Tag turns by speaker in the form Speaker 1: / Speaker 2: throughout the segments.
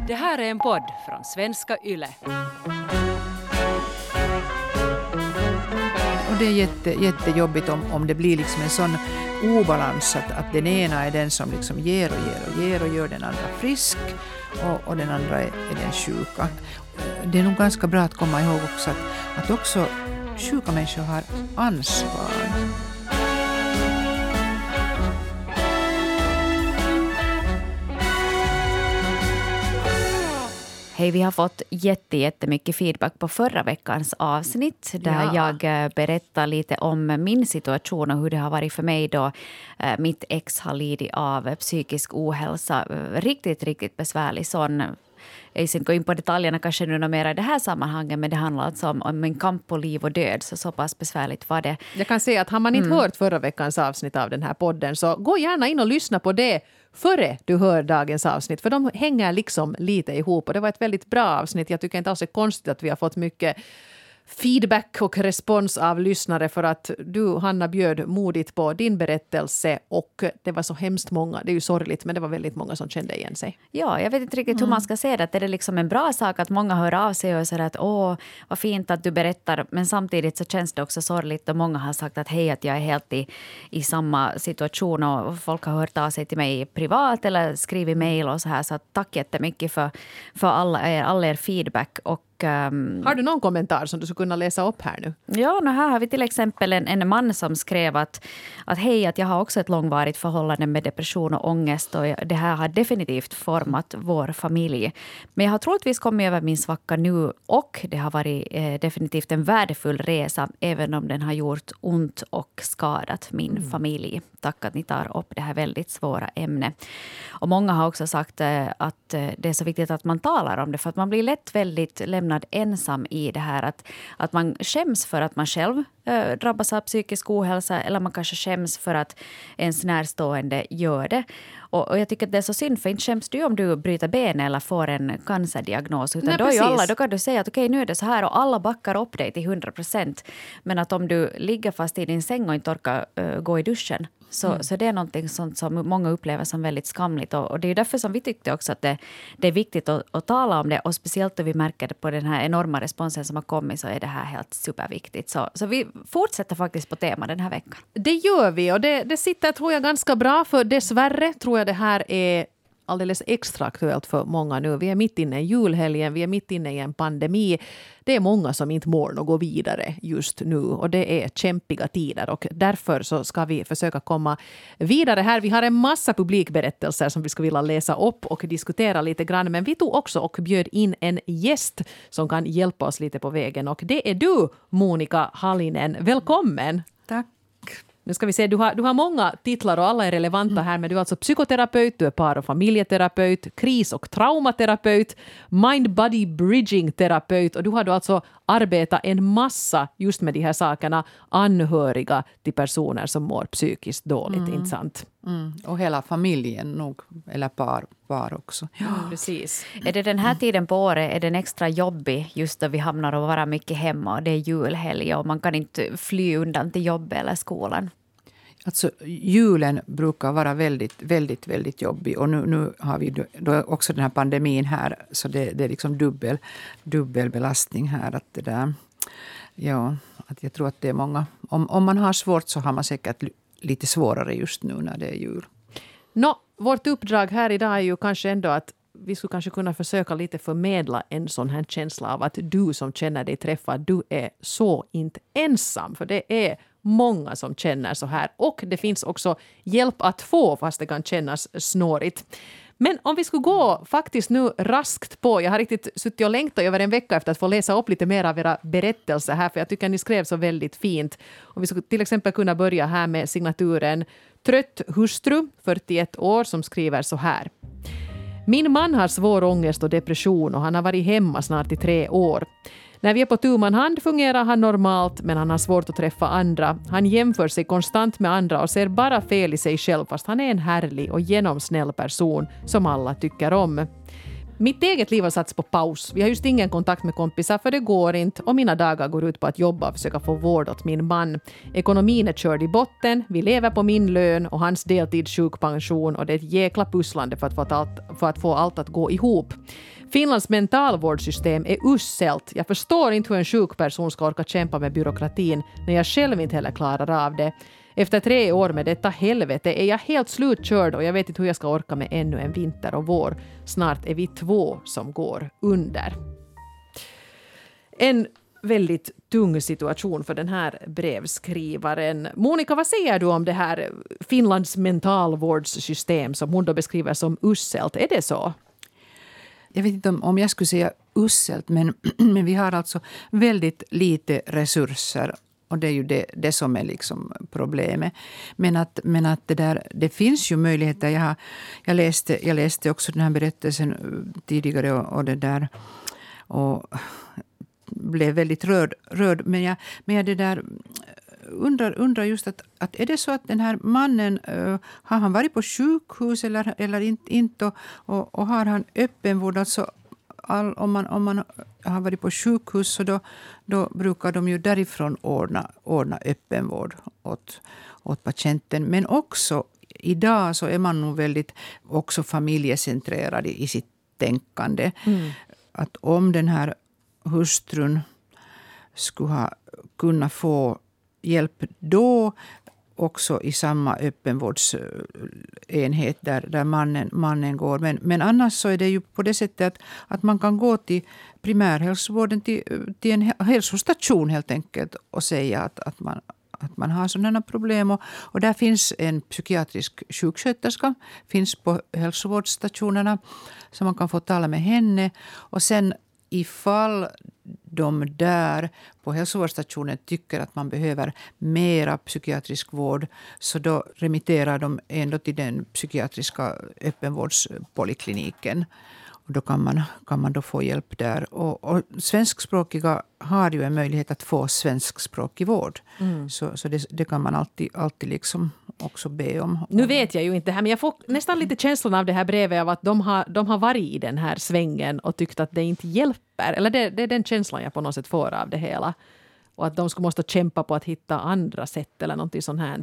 Speaker 1: Det här är en podd från Svenska Yle.
Speaker 2: Och det är jättejobbigt om det blir liksom en sån obalans att den ena är den som liksom ger och gör den andra frisk och den andra är den sjuka. Det är nog ganska bra att komma ihåg också att också sjuka människor har ansvar.
Speaker 3: Hej, vi har fått jättemycket feedback på förra veckans avsnitt där jag berättar lite om min situation och hur det har varit för mig då mitt ex har lidit av psykisk ohälsa. Riktigt besvärlig sån. Jag ska inte gå in på detaljerna kanske nu mera i det här sammanhanget, men det handlar alltså om en kamp på liv och död, så pass besvärligt var det.
Speaker 4: Jag kan säga att har man inte hört förra veckans avsnitt av den här podden, så gå gärna in och lyssna på det före du hör dagens avsnitt, för de hänger liksom lite ihop och det var ett väldigt bra avsnitt. Jag tycker inte alls det är konstigt att vi har fått mycket feedback och respons av lyssnare för att du, Hanna, bjöd modigt på din berättelse och det var så hemskt många. Det är ju sorgligt, men det var väldigt många som kände igen sig.
Speaker 3: Ja, jag vet inte riktigt hur man ska se det. Att är det liksom en bra sak att många hör av sig och säger att åh, vad fint att du berättar. Men samtidigt så känns det också sorgligt och många har sagt att hej, att jag är helt i samma situation och folk har hört av sig till mig privat eller skrivit mejl och så här. Så tack jättemycket för all er feedback och
Speaker 4: har du någon kommentar som du skulle kunna läsa upp här nu?
Speaker 3: Ja, här har vi till exempel en man som skrev att hej, att jag har också ett långvarigt förhållande med depression och ångest och det här har definitivt format vår familj. Men jag har troligtvis kommit över min svacka nu och det har varit definitivt en värdefull resa även om den har gjort ont och skadat min familj. Tack att ni tar upp det här väldigt svåra ämne. Och många har också sagt att det är så viktigt att man talar om det för att man blir lätt väldigt lämnad ensam i det här. Att man skäms för att man själv drabbas av psykisk ohälsa eller man kanske skäms för att ens närstående gör det. Och jag tycker att det är så synd, för inte skäms du om du bryter ben eller får en cancerdiagnos. Utan då kan du säga att okej, nu är det så här och alla backar upp dig till 100%. Men att om du ligger fast i din säng och inte orkar gå i duschen så det är någonting sånt som många upplever som väldigt skamligt. Och det är därför som vi tyckte också att det är viktigt att tala om det. Och speciellt då vi märker det på den här enorma responsen som har kommit så är det här helt superviktigt. Så vi fortsätter faktiskt på tema den här veckan.
Speaker 4: Det gör vi och det sitter, tror jag, ganska bra, för dessvärre tror jag det här är alldeles extra aktuellt för många nu. Vi är mitt inne i julhelgen, vi är mitt inne i en pandemi. Det är många som inte mår och gå vidare just nu och det är kämpiga tider och därför så ska vi försöka komma vidare här. Vi har en massa publikberättelser som vi ska vilja läsa upp och diskutera lite grann, men vi tog också och bjöd in en gäst som kan hjälpa oss lite på vägen och det är du, Monika Hallinen. Välkommen!
Speaker 2: Tack.
Speaker 4: Nu ska vi se, du har många titlar och alla är relevanta här, men du är alltså psykoterapeut, du är par- och familjeterapeut, kris- och traumaterapeut, mind-body bridging-terapeut och du har då alltså arbetat en massa just med de här sakerna, anhöriga till personer som mår psykiskt dåligt, inte sant?
Speaker 2: Och hela familjen nog, eller par också.
Speaker 4: Ja, precis.
Speaker 3: Är det den här tiden på året är den extra jobbig just då vi hamnar och vara mycket hemma och det är julhelg och man kan inte fly undan till jobb eller skolan?
Speaker 2: Alltså julen brukar vara väldigt jobbig och nu har vi då också den här pandemin här så det är liksom dubbel belastning här att det där, ja, att jag tror att det är många, om man har svårt så har man säkert lite svårare just nu när det är jul.
Speaker 4: Vårt uppdrag här idag är ju kanske ändå att vi skulle kanske kunna försöka lite förmedla en sån här känsla av att du som känner dig träffad, du är så inte ensam, för det är många som känner så här och det finns också hjälp att få fast det kan kännas snårigt. Men om vi skulle gå faktiskt nu raskt på, jag har riktigt suttit och längtat över en vecka efter att få läsa upp lite mer av era berättelser här, för jag tycker att ni skrev så väldigt fint. Och vi skulle till exempel kunna börja här med signaturen Trött hustru, 41 år, som skriver så här. Min man har svår ångest och depression och han har varit hemma snart i 3 år. När vi är på tu man hand fungerar han normalt, men han har svårt att träffa andra. Han jämför sig konstant med andra och ser bara fel i sig själv, fast han är en härlig och genomsnäll person som alla tycker om. Mitt eget liv har satts på paus. Vi har just ingen kontakt med kompisar för det går inte och mina dagar går ut på att jobba och försöka få vård åt min man. Ekonomin är körd i botten, vi lever på min lön och hans deltidssjukpension och det är ett jäkla pusslande för att få allt att gå ihop. Finlands mentalvårdssystem är uselt. Jag förstår inte hur en sjuk person ska orka kämpa med byråkratin när jag själv inte heller klarar av det. Efter 3 år med detta helvete är jag helt slutkörd och jag vet inte hur jag ska orka med ännu en vinter och vår. Snart är vi 2 som går under. En väldigt tung situation för den här brevskrivaren. Monica, vad säger du om det här Finlands mentalvårdssystem som hon då beskriver som uselt? Är det så?
Speaker 2: Jag vet inte om jag skulle säga uselt, men vi har alltså väldigt lite resurser. Och det är ju det som är liksom problemet. Men att det finns ju möjligheter. Jag läste också den här berättelsen tidigare och det där. Och blev väldigt rörd. Men jag det där undrar just att är det så att den här mannen, har han varit på sjukhus eller inte? Och har han öppenvård? Alltså om man har varit på sjukhus så då brukar de ju därifrån ordna öppenvård åt patienten. Men också idag så är man nog väldigt också familjecentrerad i sitt tänkande. Att om den här hustrun skulle ha kunnat få hjälp då också i samma öppenvårdsenhet där mannen går. Men annars så är det ju på det sättet att man kan gå till primärhälsovården, till en hälsostation helt enkelt och säga att man har sådana problem. Och där finns en psykiatrisk sjuksköterska, finns på hälsovårdsstationerna så man kan få tala med henne. Och sen ifall de där på hälsovårdsstationen tycker att man behöver mera psykiatrisk vård så då remitterar de ändå till den psykiatriska öppenvårdspolikliniken. Och då kan man då få hjälp där. Och svenskspråkiga har ju en möjlighet att få svenskspråkig vård. Så det kan man alltid liksom också be om.
Speaker 4: Nu vet jag ju inte det här, men jag får nästan lite känslan av det här brevet av att de har varit i den här svängen och tyckt att det inte hjälper. Eller det är den känslan jag på något sätt får av det hela. Och att de skulle måste kämpa på att hitta andra sätt eller någonting sånt här.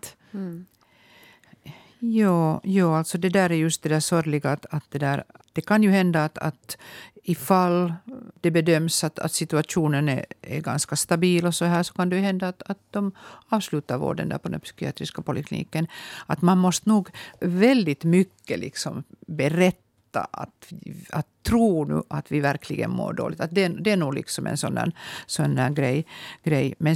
Speaker 2: Ja, alltså det där är just det där sorgliga att det kan ju hända att ifall det bedöms att situationen är ganska stabil och så här så kan det ju hända att de avslutar vården där på den psykiatriska polikliniken. Att man måste nog väldigt mycket liksom berätta att tro nu att vi verkligen mår dåligt. Att det är nog liksom en sån där grej. Men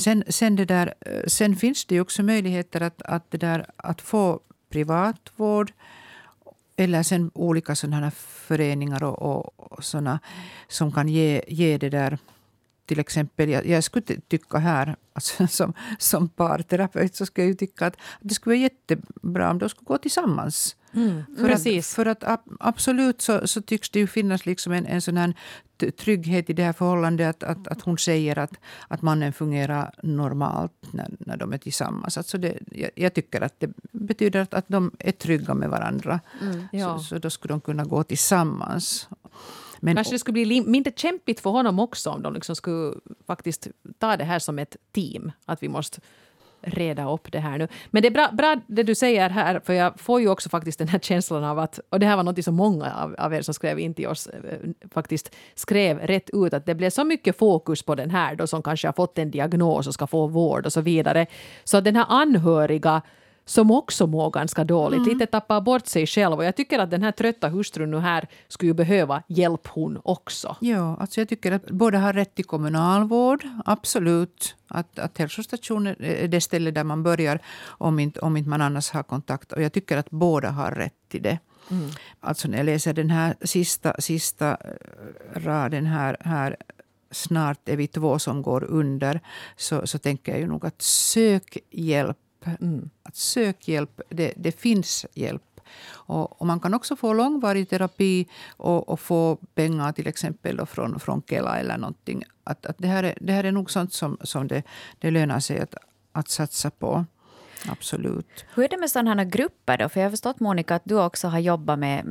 Speaker 2: sen finns det ju också möjligheter att få privatvård eller sen olika sådana föreningar och sådana som kan ge det där. Till exempel, jag skulle tycka här alltså, som parterapeut så skulle jag tycka att det skulle vara jättebra om de skulle gå tillsammans. För att absolut så tycks det ju finnas liksom en sån här trygghet i det här förhållandet att hon säger att mannen fungerar normalt när de är tillsammans. Alltså jag tycker att det betyder att de är trygga med varandra. Så då skulle de kunna gå tillsammans. Men
Speaker 4: kanske det skulle bli mindre kämpigt för honom också om de liksom skulle faktiskt ta det här som ett team. Att vi måste reda upp det här nu. Men det är bra det du säger här, för jag får ju också faktiskt den här känslan av att, och det här var något som många av er som skrev in till oss faktiskt skrev rätt ut, att det blev så mycket fokus på den här då som kanske har fått en diagnos och ska få vård och så vidare. Så att den här anhöriga som också mår ganska dåligt, lite tappar bort sig själv. Och jag tycker att den här trötta hustrun nu här skulle ju behöva hjälp hon också.
Speaker 2: Ja, alltså jag tycker att båda har rätt till kommunalvård, absolut. Att hälsostationen är det ställe där man börjar om inte man annars har kontakt. Och jag tycker att båda har rätt till det. Alltså när jag läser den här sista raden här snart är vi 2 som går under, så tänker jag ju nog att sök hjälp. Att sök hjälp, det finns hjälp. Och man kan också få långvarig terapi och få pengar till exempel då från Kela eller någonting. Att det här är nog sånt som det lönar sig att satsa på. Absolut.
Speaker 3: Hur är det med sådana här grupper då? För jag har förstått, Monica, att du också har jobbat med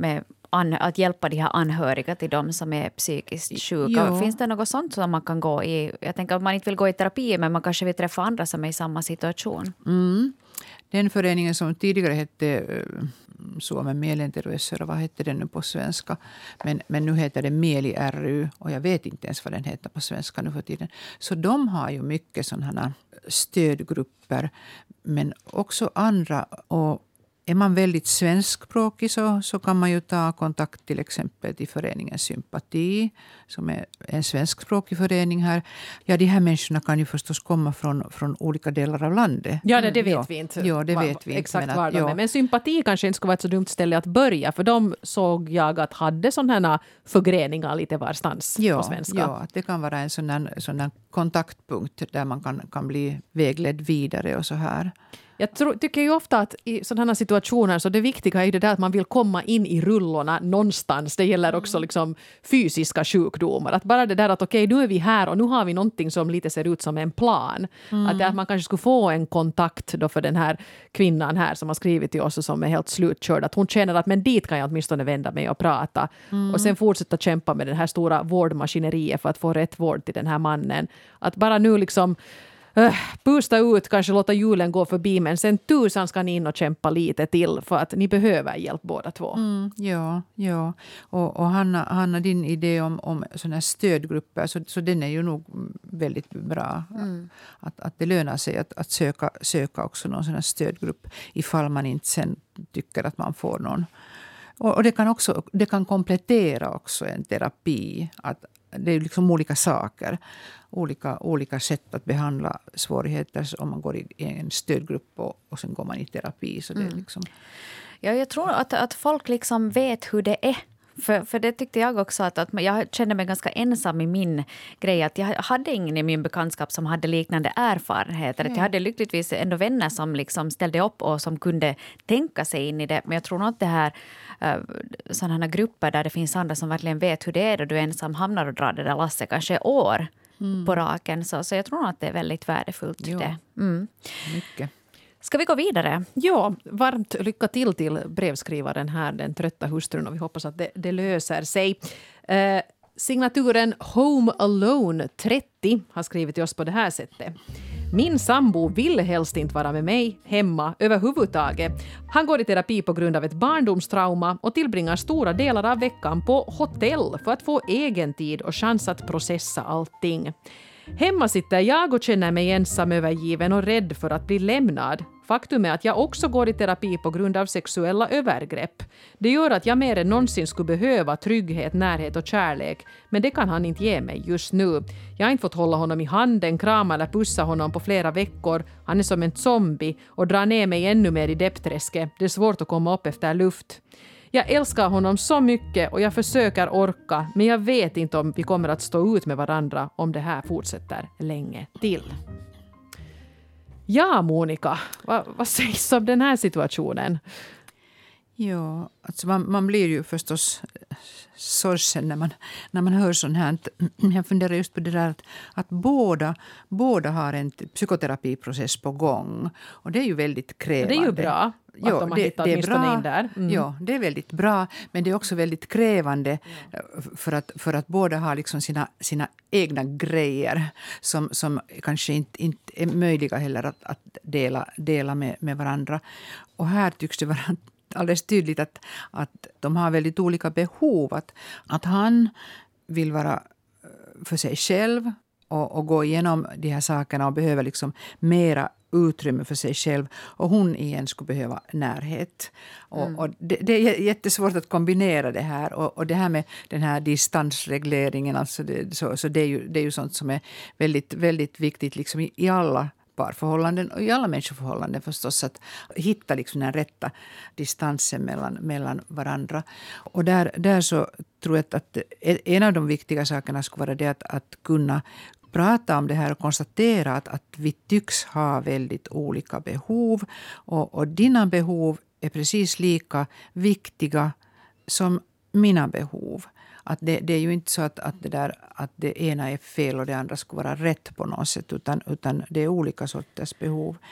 Speaker 3: att hjälpa de här anhöriga till de som är psykiskt sjuka.
Speaker 2: Ja.
Speaker 3: Finns det något sånt som man kan gå i? Jag tänker att man inte vill gå i terapi, men man kanske vill träffa andra som är i samma situation.
Speaker 2: Den föreningen som tidigare hette Suomen mielenterveysseura, vad hette den nu på svenska? Men nu heter det Mieli ry och jag vet inte ens vad den heter på svenska nu för tiden. Så de har ju mycket sådana stödgrupper, men också andra. Och är man väldigt svenskspråkig så kan man ju ta kontakt till exempel till föreningen Sympati, som är en svenskspråkig förening här. Ja, de här människorna kan ju förstås komma från olika delar av landet.
Speaker 4: Ja, det vet vi inte.
Speaker 2: Ja, det vet vi inte.
Speaker 4: Exakt var de är. Men Sympati kanske inte skulle vara ett så dumt ställe att börja, för de såg jag att hade sådana här förgreningar lite varstans på svenska.
Speaker 2: Ja, det kan vara en sån kontaktpunkt där man kan bli vägledd vidare och så här.
Speaker 4: Jag tycker ju ofta att i sådana situationer så det viktiga är ju det där att man vill komma in i rullorna någonstans. Det gäller också liksom fysiska sjukdomar. Att bara det där att okej, nu är vi här och nu har vi någonting som lite ser ut som en plan. Att man kanske skulle få en kontakt då för den här kvinnan här som har skrivit till oss och som är helt slutkörd. Att hon känner att men dit kan jag åtminstone vända mig och prata. Och sen fortsätta kämpa med den här stora vårdmaskineriet för att få rätt vård till den här mannen. Att bara nu liksom pusta ut, kanske låta julen gå förbi, men sen tusan ska ni in och kämpa lite till för att ni behöver hjälp båda två.
Speaker 2: Ja. Och Hanna, din idé om sådana här stödgrupper, så den är ju nog väldigt bra. Att det lönar sig att söka också någon sån här stödgrupp ifall man inte sen tycker att man får någon. Och det kan komplettera också en terapi. Att det är liksom olika saker. Olika sätt att behandla svårigheter om man går i en stödgrupp och sen går man i terapi. Så det är liksom...
Speaker 3: Ja, jag tror att folk liksom vet hur det är. För det tyckte jag också att jag kände mig ganska ensam i min grej. Att jag hade ingen i min bekantskap som hade liknande erfarenheter. Att jag hade lyckligtvis ändå vänner som liksom ställde upp och som kunde tänka sig in i det. Men jag tror nog att det här sådana grupper där det finns andra som verkligen vet hur det är då du ensam hamnar och drar det där lasset kanske år på raken. Så jag tror nog att det är väldigt värdefullt. Det.
Speaker 2: Mycket.
Speaker 3: Ska vi gå vidare?
Speaker 4: Ja, varmt lycka till brevskrivaren här, den trötta hustrun, och vi hoppas att det löser sig. Signaturen Home Alone 30 har skrivit till oss på det här sättet. Min sambo vill helst inte vara med mig hemma överhuvudtaget. Han går i terapi på grund av ett barndomstrauma och tillbringar stora delar av veckan på hotell för att få egen tid och chans att processa allting. Hemma sitter jag och känner mig ensam, övergiven och rädd för att bli lämnad. Faktum är att jag också går i terapi på grund av sexuella övergrepp. Det gör att jag mer än någonsin skulle behöva trygghet, närhet och kärlek. Men det kan han inte ge mig just nu. Jag har inte fått hålla honom i handen, krama eller pussa honom på flera veckor. Han är som en zombie och drar ner mig ännu mer i deppträsket. Det är svårt att komma upp efter luft. Jag älskar honom så mycket och jag försöker orka, men jag vet inte om vi kommer att stå ut med varandra om det här fortsätter länge till. Ja, Monica, vad sägs om den här situationen?
Speaker 2: Ja, alltså man blir ju förstås sorgsen när man hör sånt här. Jag funderar just på det där att båda har en psykoterapiprocess på gång. Och det är ju väldigt krävande.
Speaker 4: Det är ju bra att de har hittat åtminstone in där.
Speaker 2: Ja, det är väldigt bra. Men det är också väldigt krävande för att båda har liksom sina egna grejer som kanske inte är möjliga heller att dela med varandra. Och här tycks det vara alldeles tydligt att de har väldigt olika behov. Att han vill vara för sig själv och gå igenom de här sakerna och behöver liksom mera utrymme för sig själv. Och hon igen skulle behöva närhet. Och det är jättesvårt att kombinera det här. Och det här med den här distansregleringen, alltså det är ju sånt som är väldigt, väldigt viktigt liksom i alla parförhållanden och i alla människoförhållanden förstås, att hitta liksom den rätta distansen mellan varandra. Och där så tror jag att en av de viktiga sakerna skulle vara det att kunna prata om det här och konstatera att vi tycks ha väldigt olika behov. Och dina behov är precis lika viktiga som mina behov. Att det är ju inte så att det ena är fel och det andra ska vara rätt på något sätt, utan det är olika sorters behov.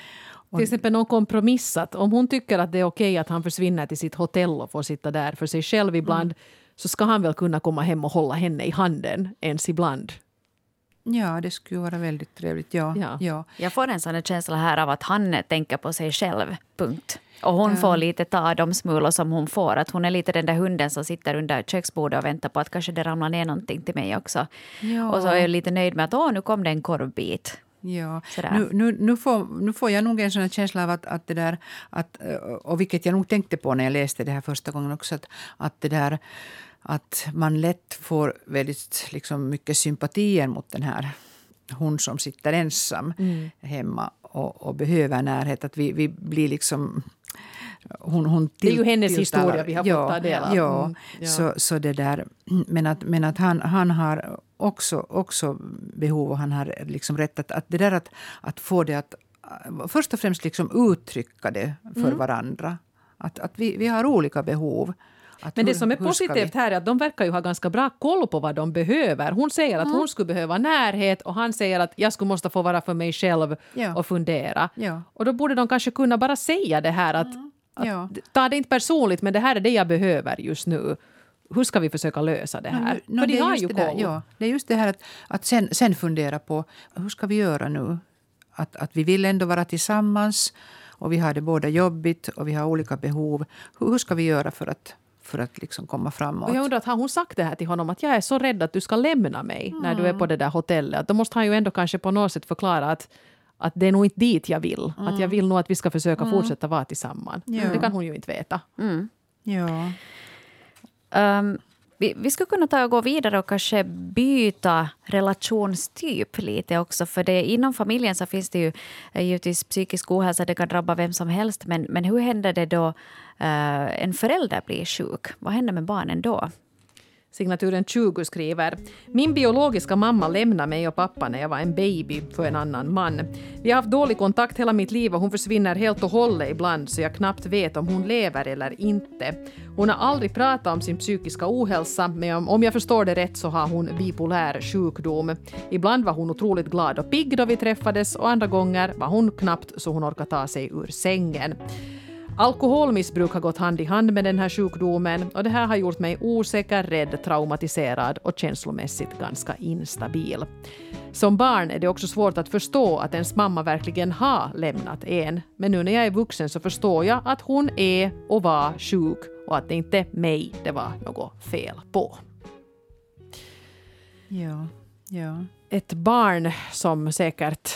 Speaker 4: Till exempel någon kompromissat. Om hon tycker att det är okej att han försvinner till sitt hotell och får sitta där för sig själv ibland, så ska han väl kunna komma hem och hålla henne i handen ens ibland.
Speaker 2: Ja, det skulle vara väldigt trevligt. Ja.
Speaker 3: Jag får en sån känsla här av att han tänker på sig själv, punkt. Och hon får lite ta de smulor som hon får. Att hon är lite den där hunden som sitter under köksbordet och väntar på att kanske det ramlar ner någonting till mig också. Ja. Och så är jag lite nöjd med att nu kom det en korvbit.
Speaker 2: Ja, nu får jag nog en sån här känsla av att det där, och vilket jag nog tänkte på när jag läste det här första gången också, att det där, att man lätt får väldigt liksom mycket sympatier mot den här hon som sitter ensam hemma och behöver närhet. Att vi blir liksom...
Speaker 4: Det är ju hennes historia vi har fått ta del av.
Speaker 2: Ja, så det där. Men att han har också behov och han har liksom rätt att det där att få det att först och främst liksom uttrycka det för varandra. Att vi har olika behov.
Speaker 4: Men det som är positivt här är att de verkar ju ha ganska bra koll på vad de behöver. Hon säger att hon skulle behöva närhet och han säger att jag skulle måste få vara för mig själv och fundera. Ja. Och då borde de kanske kunna bara säga det här att ta det inte personligt, men det här är det jag behöver just nu. Hur ska vi försöka lösa det här? För de har ju koll.
Speaker 2: Det är just det här att sen fundera på hur ska vi göra nu? Att vi vill ändå vara tillsammans och vi har det båda jobbigt och vi har olika behov. Hur ska vi göra för att liksom komma framåt?
Speaker 4: Och jag undrar att har hon sagt det här till honom att jag är så rädd att du ska lämna mig när du är på det där hotellet. Då måste han ju ändå kanske på något sätt förklara att det är nog inte dit jag vill. Att jag vill nog att vi ska försöka fortsätta vara tillsammans. Ja. Det kan hon ju inte veta.
Speaker 2: Ja.
Speaker 3: Vi skulle kunna ta och gå vidare och kanske byta relationstyp lite också. För det, inom familjen så finns det ju givetvis psykisk ohälsa, det kan drabba vem som helst. Men hur händer det då en förälder blir sjuk? Vad händer med barnen då?
Speaker 4: Signaturen 20 skriver: Min biologiska mamma lämnade mig och pappa när jag var en baby för en annan man. Vi har haft dålig kontakt hela mitt liv och hon försvinner helt och hållet ibland så jag knappt vet om hon lever eller inte. Hon har aldrig pratat om sin psykiska ohälsa, men om jag förstår det rätt så har hon bipolär sjukdom. Ibland var hon otroligt glad och pigg då vi träffades och andra gånger var hon knappt så hon orkar ta sig ur sängen. Alkoholmissbruk har gått hand i hand med den här sjukdomen och det här har gjort mig osäker, rädd, traumatiserad och känslomässigt ganska instabil. Som barn är det också svårt att förstå att ens mamma verkligen har lämnat en. Men nu när jag är vuxen så förstår jag att hon är och var sjuk och att det inte är mig det var något fel på.
Speaker 2: Ja.
Speaker 4: Ett barn som säkert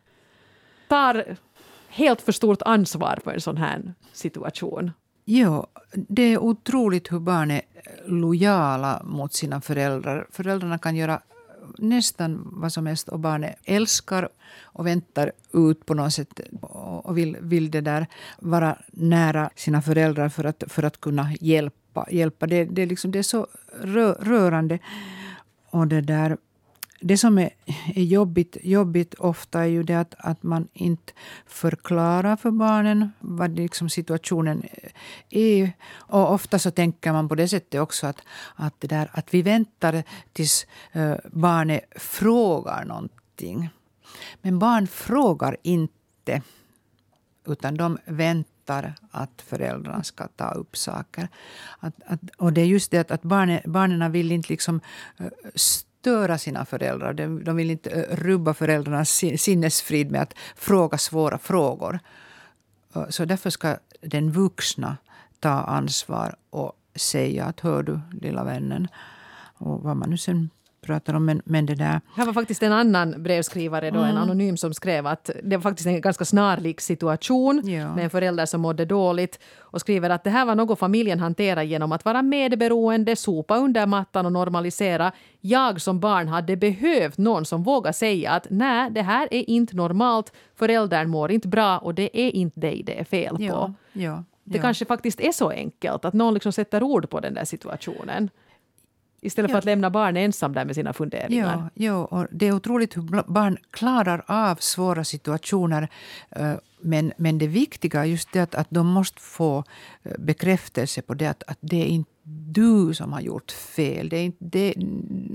Speaker 4: tar helt för stort ansvar på en sån här situation.
Speaker 2: Ja, det är otroligt hur barn är lojala mot sina föräldrar. Föräldrarna kan göra nästan vad som helst och barnet älskar och väntar ut på något sätt och vill det där vara nära sina föräldrar för att kunna hjälpa. Det är så rörande. Och det som är jobbigt ofta är ju det att man inte förklarar för barnen vad liksom situationen är. Och ofta så tänker man på det sättet också att vi väntar tills barnet frågar någonting. Men barn frågar inte, utan de väntar att föräldrarna ska ta upp saker. Och det är just det att barnen vill inte liksom störa sina föräldrar. De vill inte rubba föräldrarnas sinnesfrid med att fråga svåra frågor. Så därför ska den vuxna ta ansvar och säga att hör du lilla vännen. Och vad man nu sen pratar om. Men det där.
Speaker 4: Här var faktiskt en annan brevskrivare då, en anonym som skrev att det var faktiskt en ganska snarlik situation med en förälder som mådde dåligt och skriver att det här var något familjen hanterar genom att vara medberoende, sopa under mattan och normalisera. Jag som barn hade behövt någon som vågar säga att nej, det här är inte normalt, föräldern mår inte bra och det är inte dig det är fel på. Det kanske faktiskt är så enkelt att någon liksom sätter ord på den där situationen. Istället för att lämna barn ensam där med sina funderingar.
Speaker 2: Ja, och det är otroligt hur barn klarar av svåra situationer. Men det viktiga är just det att de måste få bekräftelse på det att det är inte du som har gjort fel.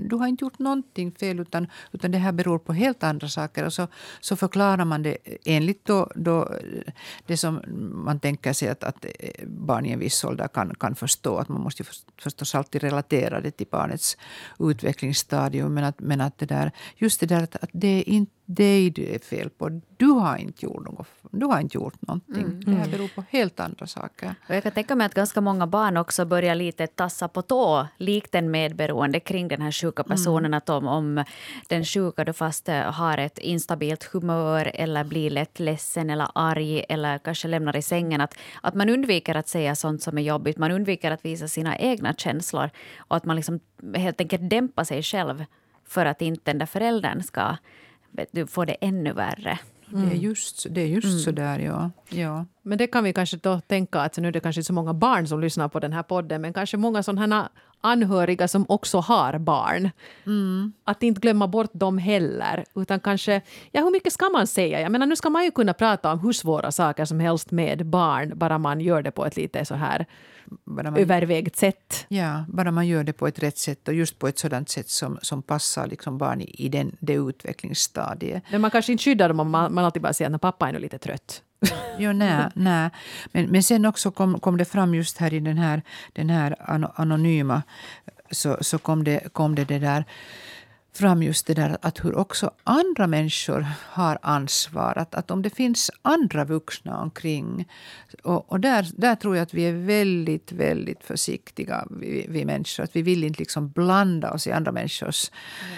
Speaker 2: du har inte gjort någonting fel utan det här beror på helt andra saker. Och så förklarar man det enligt då det som man tänker sig att barn i en viss ålder kan förstå. Att man måste ju förstås alltid relatera det till barnets utvecklingsstadium. Men att det där, just det där att det är inte dig du är fel på. Du har inte gjort någonting. Det här beror på helt andra saker.
Speaker 3: Och jag kan tänka mig att ganska många barn också börjar lite tassa på tå likt en medberoende kring den här sjuka personen. Att om den sjuka då fast har ett instabilt humör eller blir lätt ledsen eller arg eller kanske lämnar i sängen. Att man undviker att säga sånt som är jobbigt. Man undviker att visa sina egna känslor. Och att man liksom helt enkelt dämpar sig själv för att inte den där föräldern ska få det ännu värre.
Speaker 2: Det är just så där, ja.
Speaker 4: Men det kan vi kanske då tänka att nu är det kanske inte så många barn som lyssnar på den här podden, men kanske många sådana anhöriga som också har barn. Att inte glömma bort dem heller, utan kanske, hur mycket ska man säga? Jag menar, nu ska man ju kunna prata om hur svåra saker som helst med barn, bara man gör det på ett lite så här övervägt sätt.
Speaker 2: Ja, bara man gör det på ett rätt sätt och just på ett sådant sätt som passar liksom barn i det utvecklingsstadiet.
Speaker 4: Men man kanske inte skyddar dem om man alltid bara säger att pappa är nu lite trött.
Speaker 2: Jo, nej. Men sen också kom det fram just här i den här anonyma så kom det där fram just det där att hur också andra människor har ansvar. Att om det finns andra vuxna omkring. Och där tror jag att vi är väldigt, väldigt försiktiga, vi människor. Att vi vill inte liksom blanda oss i andra människors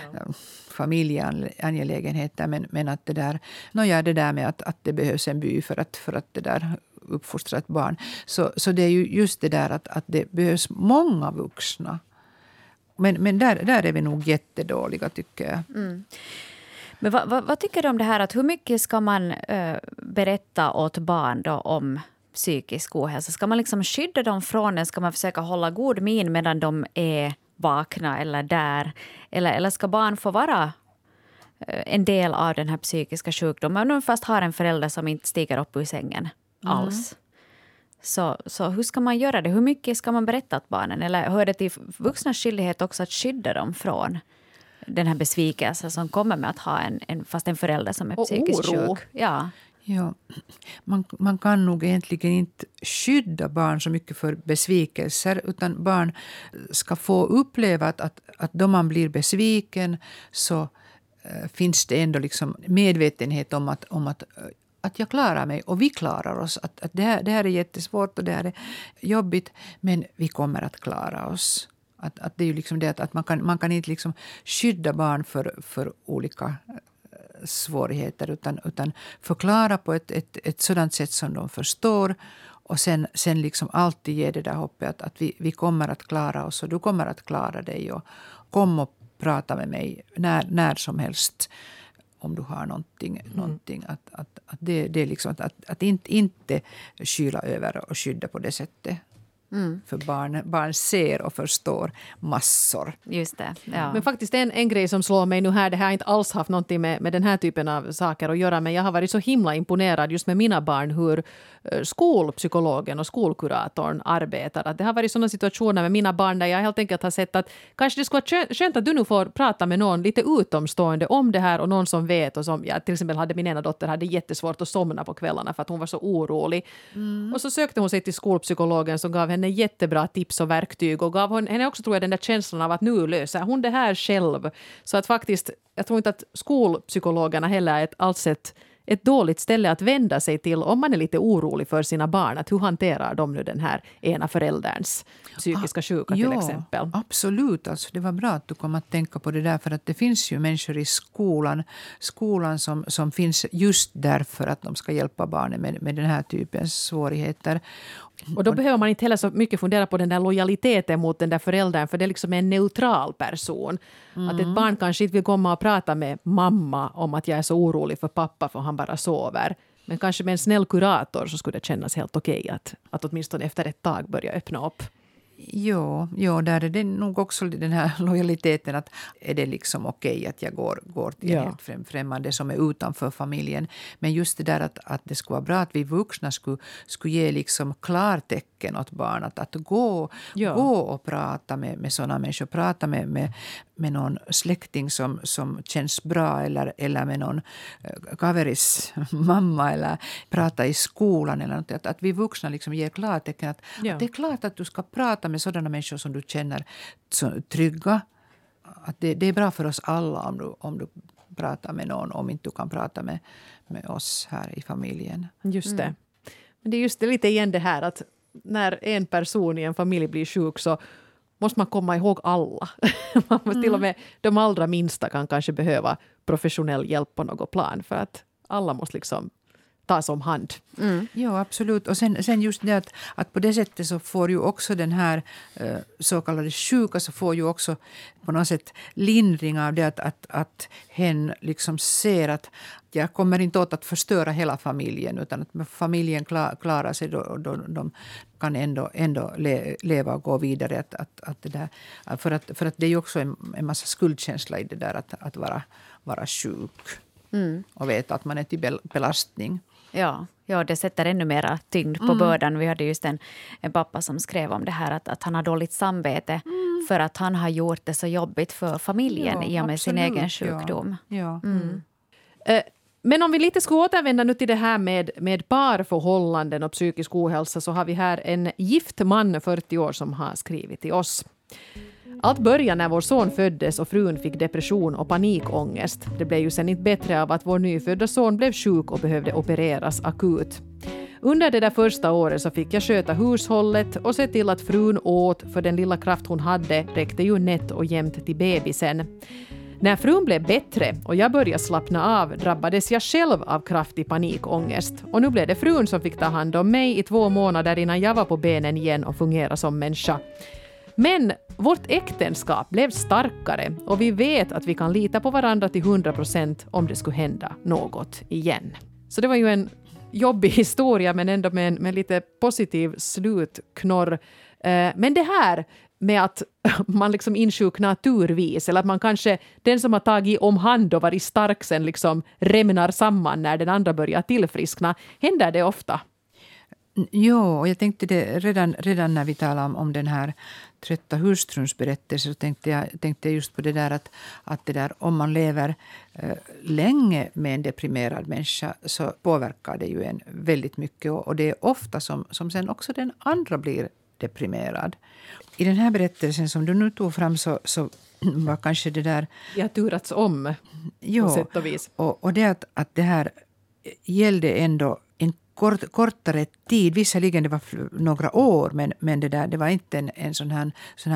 Speaker 2: familjeangelägenheter. Men att det där med att det behövs en by för att det där uppfostra ett barn. Så det är ju just det där att det behövs många vuxna. Men där är vi nog jättedåliga, tycker jag.
Speaker 3: Men vad tycker du om det här? Att hur mycket ska man berätta åt barn då om psykisk ohälsa? Ska man liksom skydda dem från den? Ska man försöka hålla god min medan de är vakna eller där? Eller ska barn få vara en del av den här psykiska sjukdomen? Om de fast har en förälder som inte stiger upp ur sängen alls. Så hur ska man göra det? Hur mycket ska man berätta åt barnen? Eller hör det till vuxnas skyldighet också att skydda dem från den här besvikelsen som kommer med att ha en förälder som är psykiskt sjuk? Ja,
Speaker 2: man kan nog egentligen inte skydda barn så mycket för besvikelser, utan barn ska få uppleva att då man blir besviken så finns det ändå liksom medvetenhet om att jag klarar mig och vi klarar oss. Att det här är jättesvårt och det här är jobbigt, men vi kommer att klara oss. Att det är ju liksom det att man kan inte liksom skydda barn för olika svårigheter utan förklara på ett sådant sätt som de förstår och sen liksom alltid ge det där hoppet att vi kommer att klara oss och du kommer att klara dig och kom och prata med mig när som helst om du har någonting att det är liksom att inte skyla över och skydda på det sättet. För barn ser och förstår massor.
Speaker 3: Just det. Ja.
Speaker 4: Men faktiskt en grej som slår mig nu här, det här har inte alls haft någonting med den här typen av saker att göra, men jag har varit så himla imponerad just med mina barn hur skolpsykologen och skolkuratorn arbetar. Att det har varit sådana situationer med mina barn där jag helt enkelt har sett att kanske det skulle vara skönt att du nu får prata med någon lite utomstående om det här och någon som vet och som, till exempel hade min ena dotter hade jättesvårt att somna på kvällarna för att hon var så orolig. Och så sökte hon sig till skolpsykologen som gav henne jättebra tips och verktyg och gav henne också, tror jag, den där känslan av att nu löser hon det här själv. Så att faktiskt, jag tror inte att skolpsykologerna heller är alls ett dåligt ställe att vända sig till om man är lite orolig för sina barn. Att hur hanterar de nu den här ena förälderns psykiska sjuka till exempel?
Speaker 2: Absolut. Alltså, det var bra att du kom att tänka på det där. För att det finns ju människor i skolan som finns just därför att de ska hjälpa barnen med den här typens svårigheter.
Speaker 4: Och då behöver man inte heller så mycket fundera på den där lojaliteten mot den där föräldern, för det är liksom en neutral person. Att ett barn kanske inte vill komma och prata med mamma om att jag är så orolig för pappa för han bara sover. Men kanske med en snäll kurator så skulle det kännas helt okej att åtminstone efter ett tag börja öppna upp.
Speaker 2: Ja, där är det nog också den här lojaliteten att är det liksom okej att jag går till en helt främmande som är utanför familjen. Men just det där att det skulle vara bra att vi vuxna skulle ge liksom klartecken åt barn att gå och prata med sådana människor, prata med med någon släkting som känns bra eller med någon kaveris mamma eller prata i skolan eller något. Att vi vuxna liksom ger klartecken att det är klart att du ska prata med sådana människor som du känner trygga. Att det är bra för oss alla om du pratar med någon, om inte du kan prata med oss här i familjen.
Speaker 4: Just det. Men det är just det lite igen det här att när en person i en familj blir sjuk så måste man komma ihåg alla. Man måste till och med de allra minsta kan kanske behöva professionell hjälp på något plan för att alla måste liksom tas om hand.
Speaker 2: Ja, absolut. Och sen just det att på det sättet så får ju också den här så kallade sjuka så får ju också på något sätt lindring av det att hen liksom ser att jag kommer inte åt att förstöra hela familjen utan att familjen klarar sig då de kan ändå leva och gå vidare. Att det där, för att det är ju också en massa skuldkänsla i det där att vara sjuk och veta att man är till belastning.
Speaker 3: Ja, det sätter ännu mera tyngd på bördan. Vi hade just en pappa som skrev om det här att han har dåligt samvete för att han har gjort det så jobbigt för familjen i och med sin egen sjukdom.
Speaker 2: Ja.
Speaker 4: Men om vi lite ska återvända nu till det här med parförhållanden och psykisk ohälsa så har vi här en gift man 40 år som har skrivit till oss. Allt började när vår son föddes och frun fick depression och panikångest. Det blev ju sen inte bättre av att vår nyfödda son blev sjuk och behövde opereras akut. Under det där första året så fick jag sköta hushållet och se till att frun åt för den lilla kraft hon hade räckte ju nätt och jämnt till bebisen. När frun blev bättre och jag började slappna av drabbades jag själv av kraftig panikångest. Och nu blev det frun som fick ta hand om mig i 2 månader innan jag var på benen igen och fungerade som människa. Men vårt äktenskap blev starkare och vi vet att vi kan lita på varandra till 100% om det skulle hända något igen. Så det var ju en jobbig historia men ändå med lite positiv slutknorr. Men det här med att man liksom insjuknar turvis eller att man kanske, den som har tagit om hand och varit stark sen liksom rämnar samman när den andra börjar tillfriskna, händer det ofta?
Speaker 2: Ja, och jag tänkte det redan när vi talade om den här trötta hustruns berättelse så tänkte jag just på det där att det där, om man lever länge med en deprimerad människa så påverkar det ju en väldigt mycket och det är ofta som sen också den andra blir deprimerad. I den här berättelsen som du nu tog fram så var kanske det där...
Speaker 4: Jag har turats om på sätt och vis.
Speaker 2: Och det att det här gällde ändå en kortare tid. Visserligen det var några år men det var inte en sån här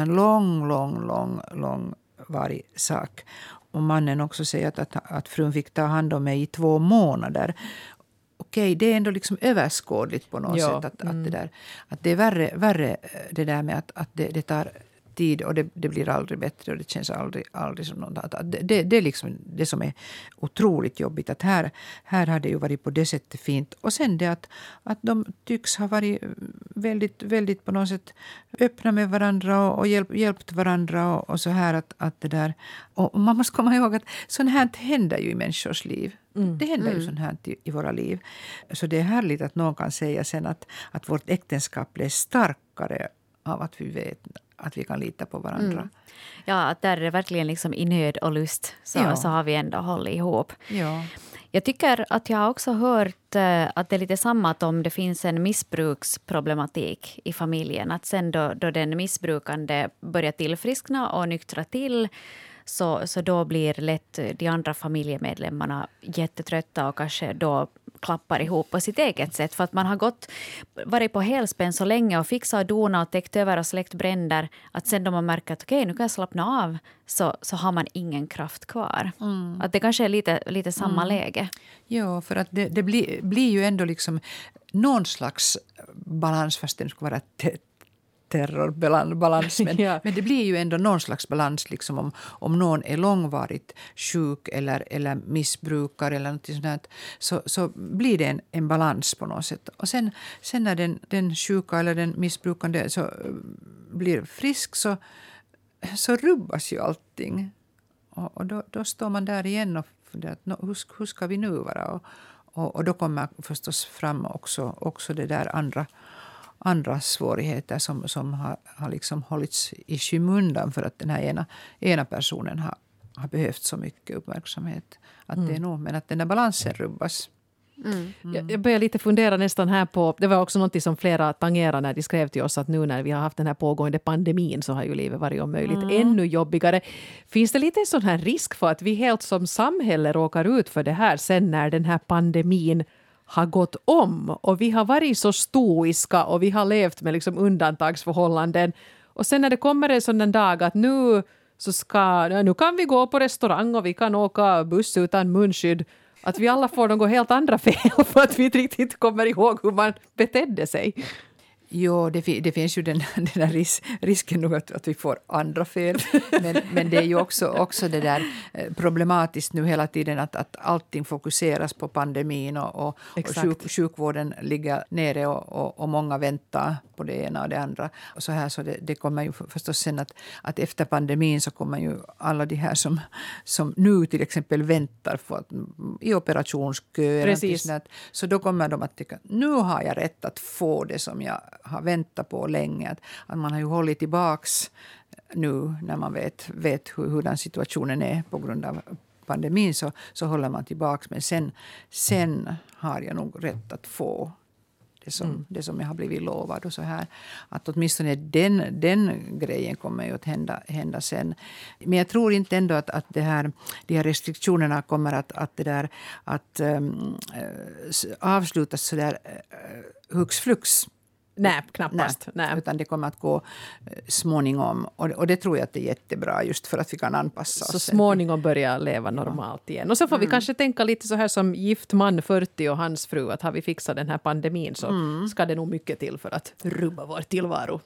Speaker 2: långvarig sak. Och mannen också säger att frun fick ta hand om mig i 2 månader. Okej, det är ändå liksom överskådligt på något sätt att det är värre det där med att det tar tid och det blir aldrig bättre och det känns aldrig som något. Det är liksom det som är otroligt jobbigt. Att här har det ju varit på det sättet fint. Och sen det att de tycks ha varit väldigt, väldigt på något sätt öppna med varandra och hjälpt varandra och så här att det där. Och man måste komma ihåg att sånt här händer ju i människors liv. Det händer ju sånt här i våra liv. Så det är härligt att någon kan säga sen att vårt äktenskap blir starkare av att vi vet att vi kan lita på varandra.
Speaker 3: Ja, att där är det verkligen liksom i nöd och lust så har vi ändå hållit ihop.
Speaker 2: Ja.
Speaker 3: Jag tycker att jag också hört att det är lite samma att om det finns en missbruksproblematik i familjen. Att sen då den missbrukande börjar tillfriskna och nyktra till så då blir lätt de andra familjemedlemmarna jättetrötta och kanske då klappar ihop på sitt eget sätt. För att man har varit på helspänn så länge och fixat och donat och täckt över och släckt bränder. Att sen då man märker att okej, nu kan jag slappna av så har man ingen kraft kvar. Att det kanske är lite samma läge. Ja,
Speaker 2: för att det blir ju ändå liksom någon slags balans fast det ska vara terrorbalans. Men det blir ju ändå någon slags balans liksom om någon är långvarigt sjuk eller missbrukar eller något sånt så blir det en balans på något sätt. Och sen när den sjuka eller den missbrukande så blir frisk så rubbas ju allting. Och då står man där igen och funderar hur ska vi nu vara? Och då kommer förstås fram också det där andra svårigheter som har liksom hållits i skymundan för att den här ena personen har behövt så mycket uppmärksamhet. Att det är nog, men att den där balansen rubbas.
Speaker 4: Jag börjar lite fundera nästan här på, det var också något som flera tangerade när de skrev till oss, att nu när vi har haft den här pågående pandemin så har ju livet varit om möjligt ännu jobbigare. Finns det lite en sån här risk för att vi helt som samhälle råkar ut för det här sen när den här pandemin har gått om och vi har varit så stoiska och vi har levt med liksom undantagsförhållanden och sen när det kommer en sån dag att nu kan vi gå på restaurang och vi kan åka buss utan munskydd, att vi alla får något helt andra fel för att vi inte riktigt kommer ihåg hur man betedde sig.
Speaker 2: Jo, det finns ju den där risken nog att vi får andra fel. Men det är ju också det där problematiskt nu hela tiden att allting fokuseras på pandemin och sjukvården ligger nere och många väntar på det ena och det andra. Och så här, så det kommer ju förstås sen att efter pandemin så kommer ju alla de här som nu till exempel väntar i operationsköer. Så då kommer de att tycka, nu har jag rätt att få det som jag har väntat på länge. Att man har ju hållit tillbaks nu när man vet hur den situationen är på grund av pandemin, så håller man tillbaks. Men sen har jag nog rätt att få det som jag har blivit lovad och så här. Att åtminstone den grejen kommer ju att hända sen. Men jag tror inte ändå att de här restriktionerna kommer att avslutas så där hux flux.
Speaker 4: Nej, knappast. Nej.
Speaker 2: Utan det kommer att gå småningom. Och det tror jag att det är jättebra just för att vi kan anpassa oss.
Speaker 4: Så småningom börja leva normalt igen. Och så får vi kanske tänka lite så här som gift man 40 och hans fru, att har vi fixat den här pandemin så ska det nog mycket till för att rubba vår tillvaro.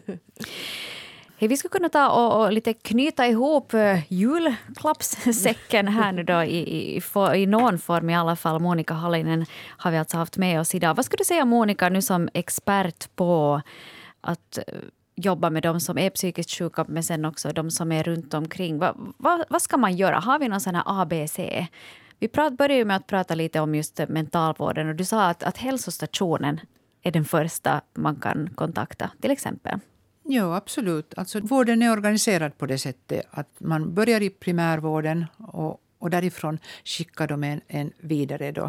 Speaker 3: Hej, vi skulle kunna ta och lite knyta ihop julklappssäcken här nu då i någon form i alla fall. Monika Hallinen har vi alltså haft med oss idag. Vad skulle du säga, Monika, nu som expert på att jobba med de som är psykiskt sjuka men sen också de som är runt omkring? Vad ska man göra? Har vi någon sån här ABC? Vi började ju med att prata lite om just mentalvården och du sa att hälsostationen är den första man kan kontakta till exempel.
Speaker 2: Ja, absolut. Alltså, vården är organiserad på det sättet att man börjar i primärvården och därifrån skickar de en vidare då.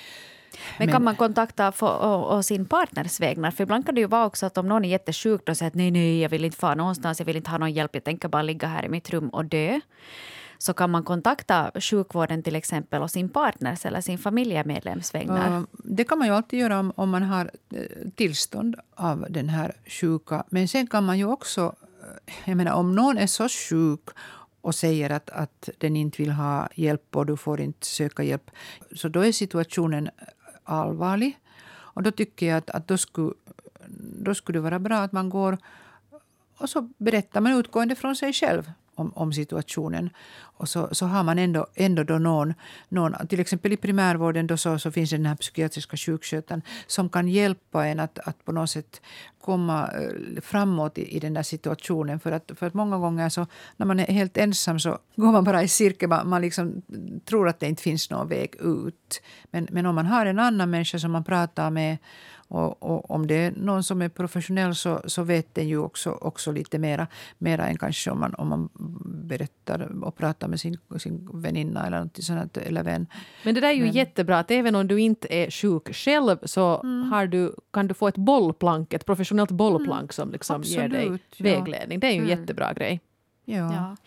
Speaker 3: Men kan man kontakta och sin partners vägnar? För ibland kan det ju vara också att om någon är jättesjuk och säger att nej, jag vill inte fara någonstans, jag vill inte ha någon hjälp, jag tänker bara ligga här i mitt rum och dö. Så kan man kontakta sjukvården till exempel och sin partners eller sin familjemedlems vägnar.
Speaker 2: Det kan man ju alltid göra om man har tillstånd av den här sjuka. Men sen kan man ju också, jag menar om någon är så sjuk och säger att den inte vill ha hjälp och du får inte söka hjälp. Så då är situationen allvarlig. Och då tycker jag att då skulle det vara bra att man går och så berättar man utgående från sig själv om situationen. Och så har man ändå då någon, till exempel i primärvården då så finns det den här psykiatriska sjukskötaren som kan hjälpa en att på något sätt komma framåt i den där situationen. För att många gånger så när man är helt ensam så går man bara i cirkel. Man liksom tror att det inte finns någon väg ut. Men om man har en annan människa som man pratar med och om det är någon som är professionell så vet den ju också lite mera än kanske om man berättar och pratar med sin väninna eller något sånt eller vän.
Speaker 4: Men det där är ju jättebra att även om du inte är sjuk själv så kan du få ett professionellt bollplank som liksom ger dig vägledning. Det är ju en jättebra grej.
Speaker 2: Ja.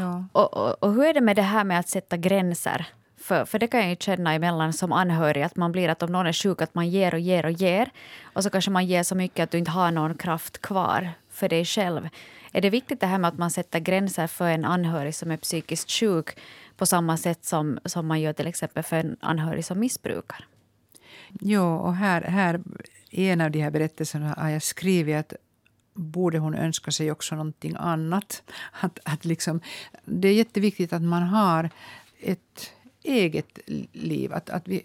Speaker 3: Och hur är det med det här med att sätta gränser? För det kan jag ju känna emellan som anhörig att man blir att om någon är sjuk att man ger och ger och ger. Och så kanske man ger så mycket att du inte har någon kraft kvar för dig själv. Är det viktigt det här med att man sätter gränser för en anhörig som är psykiskt sjuk på samma sätt som man gör till exempel för en anhörig som missbrukar?
Speaker 2: Ja, och här i en av de här berättelserna har jag skrivit att borde hon önska sig också någonting annat. Att liksom, det är jätteviktigt att man har ett eget liv.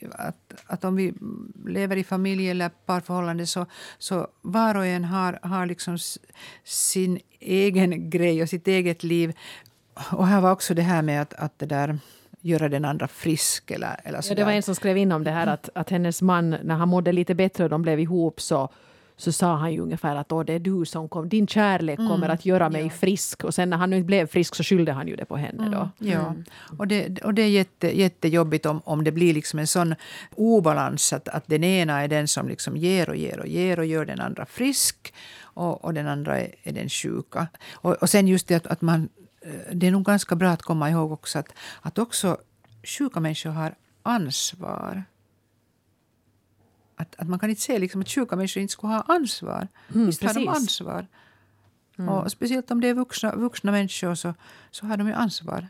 Speaker 2: Att om vi lever i familj eller parförhållande så var och en har liksom sin egen grej och sitt eget liv. Och här var också det här med att det där göra den andra frisk eller så.
Speaker 4: Ja, det var en som skrev in om det här att hennes man när han mådde lite bättre och de blev ihop så så sa han ju ungefär att det är du som din kärlek kommer att göra mig frisk. Och sen när han nu inte blev frisk så skyllde han ju det på henne då.
Speaker 2: Ja, och det är jättejobbigt om det blir liksom en sån obalans att den ena är den som liksom ger och gör den andra frisk och den andra är den sjuka. Och sen just det att man, det är nog ganska bra att komma ihåg också att också sjuka människor har ansvar. Att man kan inte säga liksom att sjuka människor inte ska ha ansvar. Visst har de ansvar. Och speciellt om det är vuxna människor så har de ju ansvar.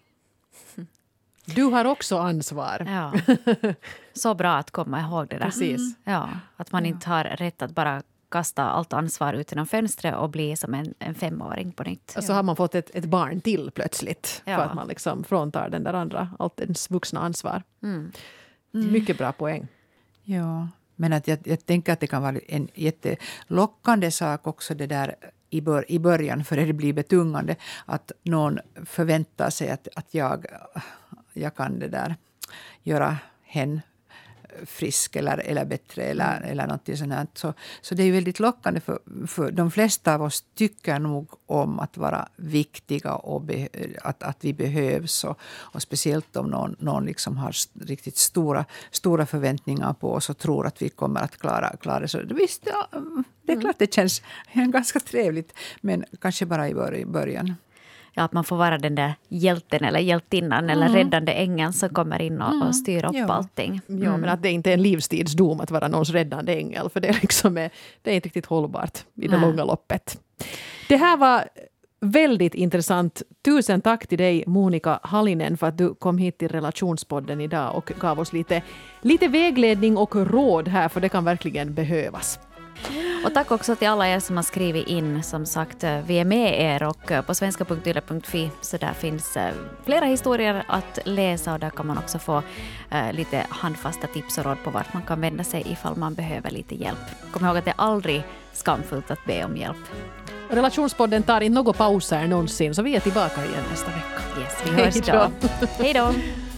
Speaker 4: Du har också ansvar.
Speaker 3: Ja. Så bra att komma ihåg det där.
Speaker 4: Precis.
Speaker 3: Ja, att man inte har rätt att bara kasta allt ansvar ut genom fönstret och bli som en 5-åring på nytt.
Speaker 4: Så har man fått ett barn till plötsligt. För att man liksom fråntar den där andra, allt ens vuxna ansvar. Mycket bra poäng.
Speaker 2: Ja, men att jag tänker att det kan vara en jättelockande sak också det där i början, för det blir betungande att någon förväntar sig att jag kan det där göra hen frisk eller bättre eller något sånt här. Så det är väldigt lockande för de flesta av oss tycker nog om att vara viktiga och att vi behövs och speciellt om någon liksom har riktigt stora förväntningar på oss och tror att vi kommer att klara det. Så visst, det är klart det känns ganska trevligt, men kanske bara i början.
Speaker 3: Ja, att man får vara den där hjälten eller hjältinnan eller räddande ängeln som kommer in och styr upp allting.
Speaker 4: Ja, men att det inte är en livstidsdom att vara någons räddande ängel, för det liksom det är inte riktigt hållbart i det långa loppet. Det här var väldigt intressant. Tusen tack till dig, Monika Hallinen, för att du kom hit till Relationspodden idag och gav oss lite vägledning och råd här, för det kan verkligen behövas.
Speaker 3: Och tack också till alla er som har skrivit in. Som sagt, vi är med er och på svenska.yle.fi så där finns flera historier att läsa och där kan man också få lite handfasta tips och råd på vart man kan vända sig ifall man behöver lite hjälp. Kom ihåg att det är aldrig skamfullt att be om hjälp.
Speaker 4: Relationspodden tar in några pauser någonsin, så vi är tillbaka igen nästa vecka.
Speaker 3: Yes, vi hörs då. Hej då!